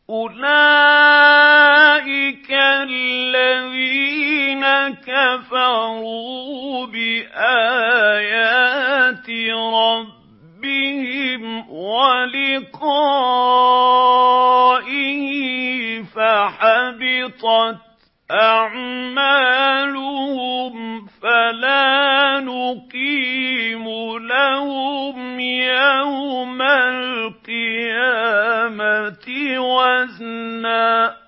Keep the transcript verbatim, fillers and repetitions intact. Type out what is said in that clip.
أُولَٰئِكَ الَّذِينَ كَفَرُوا بِآيَاتِ رَبِّهِمْ وَلِقَائِهِ فَحَبِطَتْ أَعْمَالُهُمْ فَلَا نُقِيمُ لَهُمْ يَوْمَ الْقِيَامَةِ وَزْنًا